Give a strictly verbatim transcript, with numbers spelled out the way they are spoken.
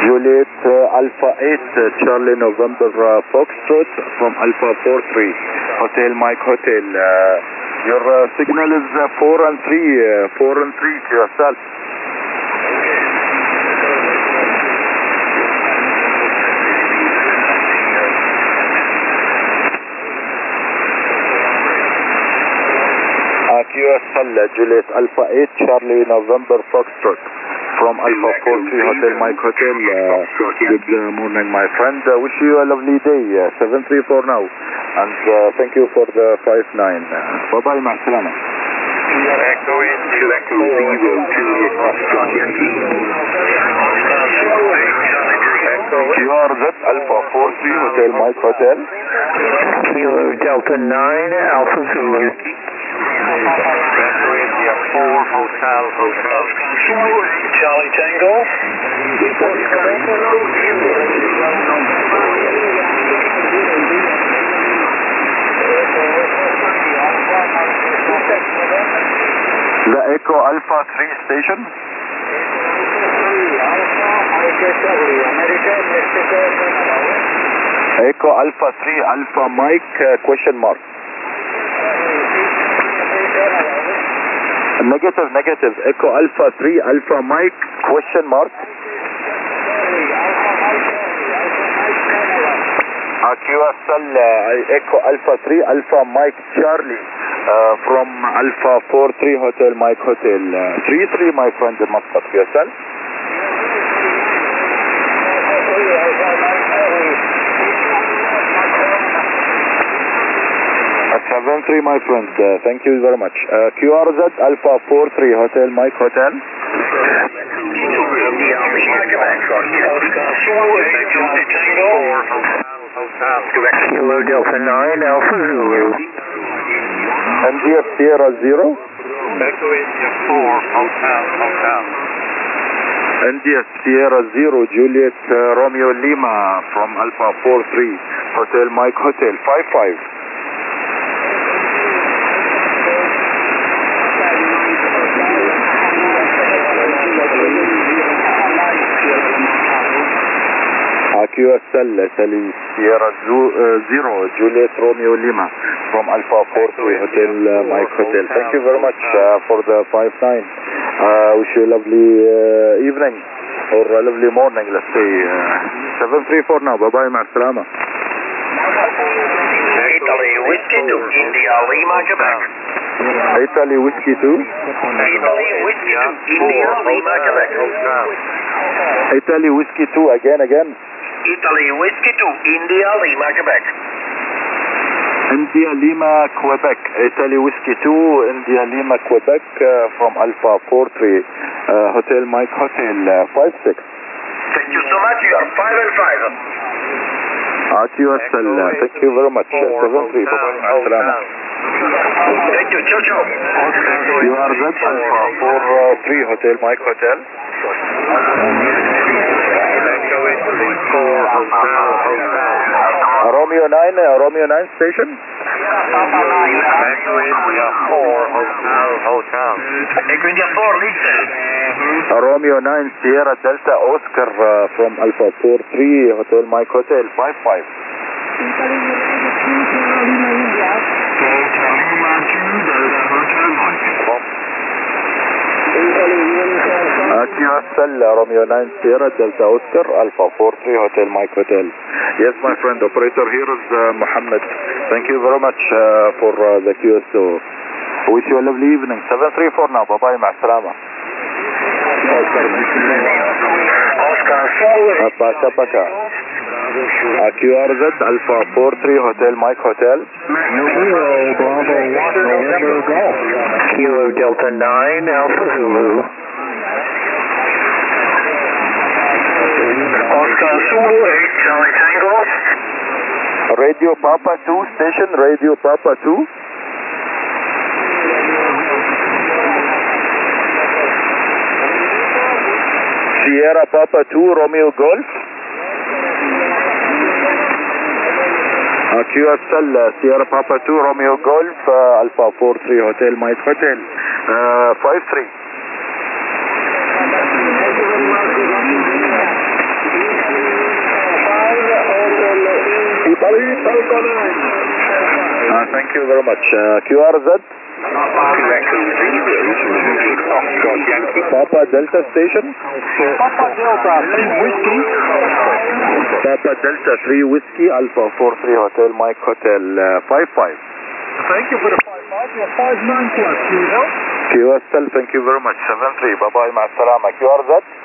Juliet uh, Alpha eight, uh, Charlie November uh, Foxtrot from Alpha four three, Hotel Mike Hotel. Uh, your uh, signal is uh, four and three, uh, four and three to yourself. Q S L Juliet Alpha eight, Charlie November Foxtrot from Alpha four three Hotel Mike Hotel. Uh, good uh, morning, my friend. Uh, wish you a lovely day. Uh, seven three four now. And uh, thank you for the five nine. Uh, bye bye, مع السلامة. Echo into Echo zero Juliet Foxtrot Yankee. Q R Z Alpha four three Hotel Mike Hotel. Kilo Delta nine Alpha Zulu. four Hotel Hotel. Charlie Tango. The Echo Alpha three station. Echo Alpha three Alpha Mike uh, question mark. Negative, negative. Echo Alpha three Alpha Mike question mark. Uh, Q S L uh, Echo Alpha three Alpha Mike Charlie uh, from Alpha four three Hotel Mike Hotel. Uh, three three my friend in Muscat. Q S L. seven three my friend, uh, thank you very much. Uh, Q R Z Alpha four three Hotel Mike Hotel. Kilo Delta nine Alpha Zulu. M D F Sierra zero. Echo India four Hotel Hotel. N D S Sierra zero Juliet uh, Romeo Lima from Alpha four three Hotel Mike Hotel five five. Q S L Sierra zero Juliet Romeo Lima from Alpha four three Hotel uh, Mike Hotel. Thank you very much uh, for the five nine. Uh, wish you a lovely uh, evening or a lovely morning, let's say. Uh, seven three four now. Bye bye, مع السلامة. Italy Whiskey two India Lima Quebec. Italy Whiskey two. Italy Whiskey two India Lima Quebec. Italy Whiskey two again again. Italy Whiskey two India Lima Quebec. India Lima Quebec. Italy Whiskey two India Lima Quebec uh, from Alpha four three uh, Hotel Mike Hotel uh, five six. Thank you so much. You are five and five. R Q S L, uh, thank you very much. Uh, seven three. Thank you. Ciao ciao. You are Z Alpha four three Hotel Mike Hotel. Romeo nine, uh, Romeo nine station. Echo India four Hotel Hotel. Echo India four, listen. Romeo nine Sierra Delta Oscar uh, from Alpha four three Hotel Mike Hotel five five. Uh, Q S L Romeo nine Sierra Delta Oscar Alpha four three Hotel Mike Hotel. Yes, my friend, operator here is uh, Mohammed. Thank you very much uh, for uh, the Q S O. Wish you a lovely evening. seven three four now. Bye bye, مع السلامة. Pasha Pasha. Uh, Q R Z Alpha four three Hotel Mike Hotel. Kilo Bravo one November Golf. Kilo Delta nine Alpha Zulu. Oscar Zulu eight Charlie Tango. Radio Papa two station, Radio Papa two. Sierra Papa two Romeo Golf. Uh, Q S L uh, Sierra Papa two Romeo Golf uh, Alpha four three Hotel Mike Hotel uh, five three. Uh, thank you very much. Uh, Q R Z? Papa Delta Station? Papa Delta three Whiskey. Papa Delta three Whiskey Alpha four three Hotel Mike Hotel uh, five five. Thank you for the five five. You're five nine plus. Q S L. Q S L, thank you very much. seven three. Bye bye. مع السلامة. Q R Z?